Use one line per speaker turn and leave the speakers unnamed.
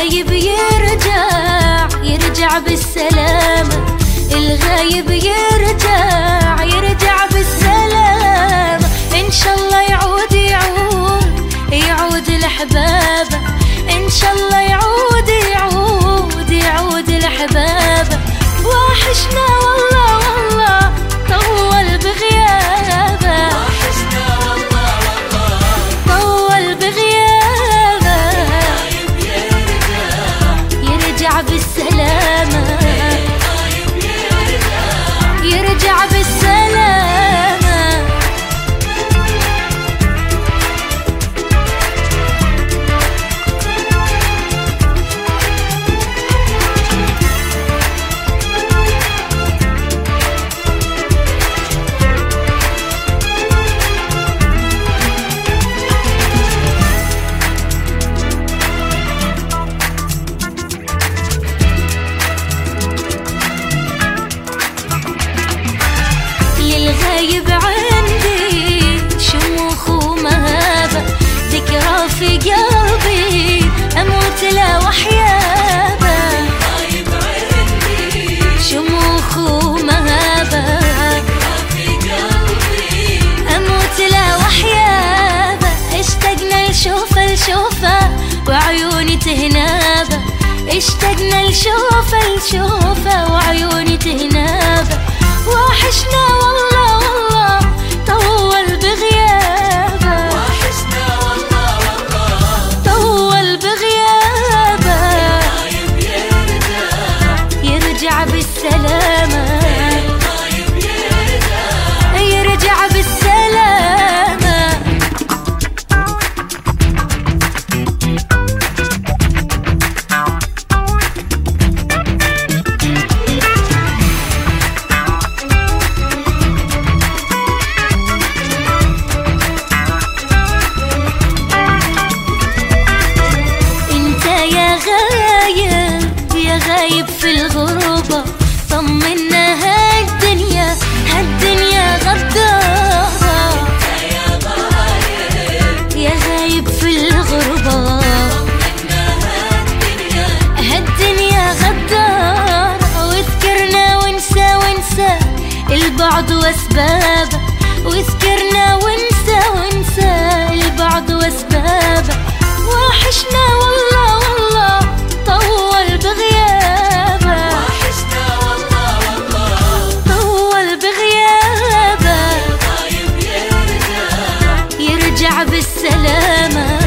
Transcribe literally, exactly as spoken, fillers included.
الغايب يرجع يرجع بالسلامة، الغايب يرجع يرجع بالسلامة، إن شاء الله يعود يعود يعود لأحبابه، إن شاء الله يعود يعود يعود لأحبابه. وحشنا والله والله طول بغيابه،
وحشنا والله والله
طول بغيابه،
الغايب يرجع
يرجع بالسلامة،
الغايب يرجع
يرجع بالسلامة. للغايب عندي شموخ ومهابة، ذكرى في قلبي أموت لا وحيابة،
الغايب عندي
شموخ ومهابة،
ذكرى في قلبي
أموت لا وحيابة، اشتقنا لشوفه لشوفه وعيوني تهنابه، اشتقنا لشوفه لشوفه وعيوني تهنابه. وحشنا والله والله طول بغيابه،
وحشنا والله والله
طول بغيابه،
الغايب يرجع
يرجع بالسلامة،
الغايب يرجع
يرجع بالسلامة. انت يا غايب يا غايب في الغربة، طمنا هالدنيا هالدنيا غدارة،
يا غايب
يا غايب في الغربة
منها الدنيا
هالدنيا غدارة، واذكرنا وانسى وانسى البعد واسبابه، واذكرنا وانسى وانسى البعد واسبابه. وحشنا والله والله طول بغيابه،
وحشنا والله والله
طول بغيابه،
الغايب يرجع
يرجع بالسلامة،